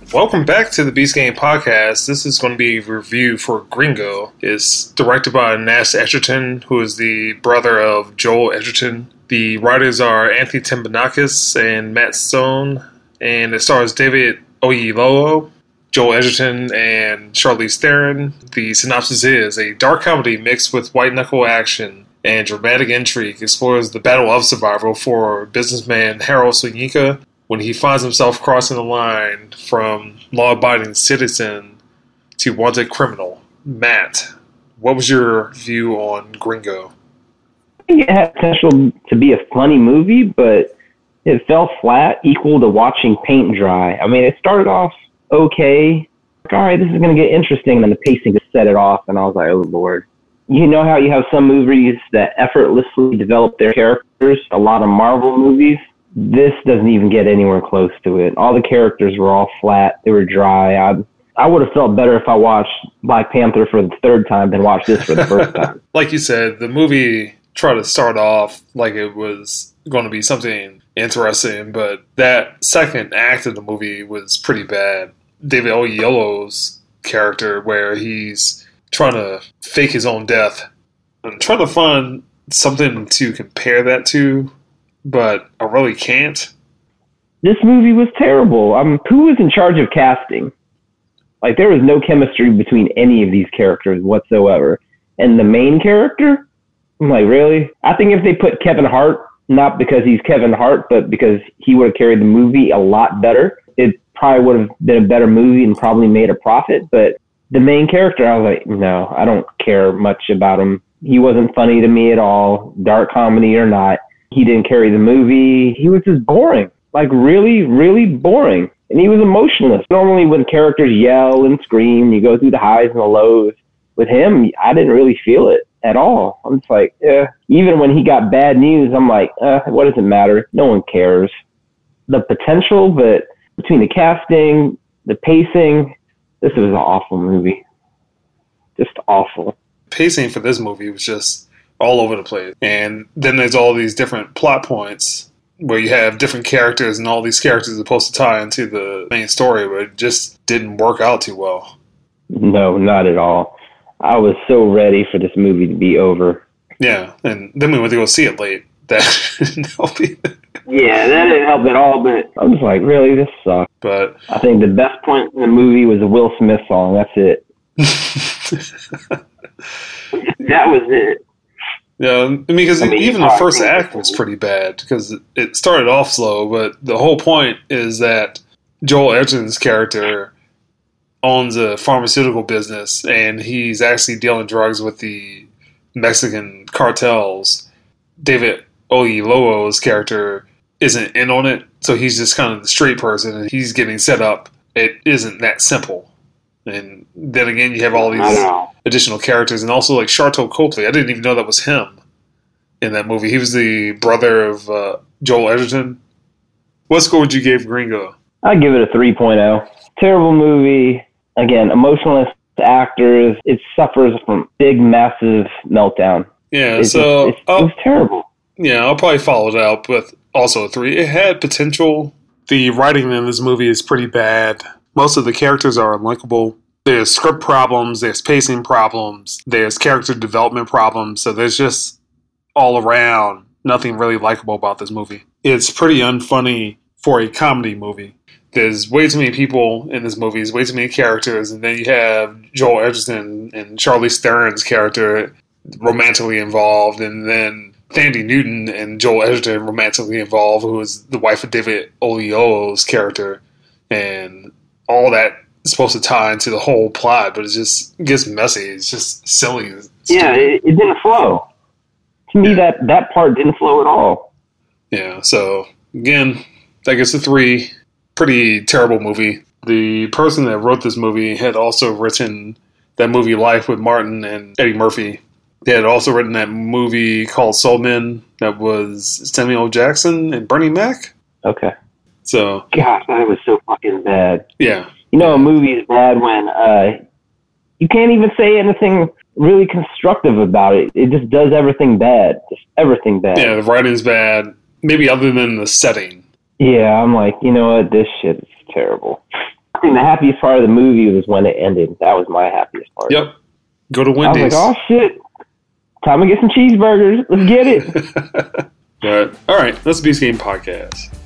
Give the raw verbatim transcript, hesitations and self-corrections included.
Welcome back to the Beast Game Podcast. This is going to be a review for Gringo. It's directed by Nash Edgerton, who is the brother of Joel Edgerton. The writers are Anthony Timbanakis and Matt Stone, and it stars David Oyelowo, Joel Edgerton, and Charlize Theron. The synopsis is, a dark comedy mixed with white-knuckle action and dramatic intrigue explores the battle of survival for businessman Harold Soyinka when he finds himself crossing the line from law-abiding citizen to wanted criminal. Matt, what was your view on Gringo? I think it had potential to be a funny movie, but it fell flat, equal to watching paint dry. I mean, it started off okay. All right, this is going to get interesting, and then the pacing just set it off, and I was like, oh, Lord. You know how you have some movies that effortlessly develop their characters? A lot of Marvel movies. This doesn't even get anywhere close to it. All the characters were all flat. They were dry. I, I would have felt better if I watched Black Panther for the third time than watched this for the first time. Like you said, the movie tried to start off like it was going to be something interesting, but that second act of the movie was pretty bad. David Oyelowo's character, where he's trying to fake his own death. I'm trying to find something to compare that to, but I really can't. This movie was terrible. Um, who was in charge of casting? Like, there was no chemistry between any of these characters whatsoever. And the main character? I'm like, really? I think if they put Kevin Hart, not because he's Kevin Hart, but because he would have carried the movie a lot better, it probably would have been a better movie and probably made a profit. But the main character, I was like, no, I don't care much about him. He wasn't funny to me at all, dark comedy or not. He didn't carry the movie. He was just boring, like really, really boring. And he was emotionless. Normally when characters yell and scream, you go through the highs and the lows. With him, I didn't really feel it at all. I'm just like, eh. Even when he got bad news, I'm like, eh, what does it matter? No one cares. The potential, but between the casting, the pacing, this was an awful movie. Just awful. Pacing for this movie was just all over the place. And then there's all these different plot points where you have different characters and all these characters are supposed to tie into the main story, but it just didn't work out too well. No, not at all. I was so ready for this movie to be over. Yeah, and then we went to go see it late. That didn't help either. Yeah, that didn't help at all, but I was like, really, this sucks. But I think the best point in the movie was the Will Smith song. That's it. That was it. Yeah, I mean, because I mean, even the first act was pretty bad because it started off slow, but the whole point is that Joel Edgerton's character owns a pharmaceutical business and he's actually dealing drugs with the Mexican cartels. David Oyelowo's character isn't in on it, so he's just kind of the straight person and he's getting set up. It isn't that simple. And then again, you have all these additional characters, and also like Sharlto Copley. I didn't even know that was him in that movie. He was the brother of uh, Joel Edgerton. What score would you give Gringo? I'd give it a three point oh. Terrible movie. Again, emotionless actors. It suffers from big, massive meltdown. Yeah, it's so just, it was terrible. Yeah, I'll probably follow it up with also a three. It had potential. The writing in this movie is pretty bad. Most of the characters are unlikable. There's script problems, there's pacing problems, there's character development problems, so there's just all around nothing really likable about this movie. It's pretty unfunny for a comedy movie. There's way too many people in this movie, there's way too many characters, and then you have Joel Edgerton and Charlize Theron's character romantically involved, and then Thandie Newton and Joel Edgerton romantically involved, who is the wife of David Oyelowo's character, and all that is supposed to tie into the whole plot, but it just gets messy. It's just silly. It's yeah, it, it didn't flow. To me, yeah. that, that part didn't flow at all. Yeah, so, again, I guess a three. Pretty terrible movie. The person that wrote this movie had also written that movie Life with Martin and Eddie Murphy. They had also written that movie called Soul Men that was Samuel Jackson and Bernie Mac. Okay. So, gosh, that was so fucking bad. Yeah. You know, a movie is bad when uh, you can't even say anything really constructive about it. It just does everything bad. Just everything bad. Yeah, the writing's bad. Maybe other than the setting. Yeah, I'm like, you know what? This shit is terrible. I think the happiest part of the movie was when it ended. That was my happiest part. Yep. Go to I was Wendy's. like, oh shit, time to get some cheeseburgers. Let's get it. But, all right, that's the Beast Game Podcast.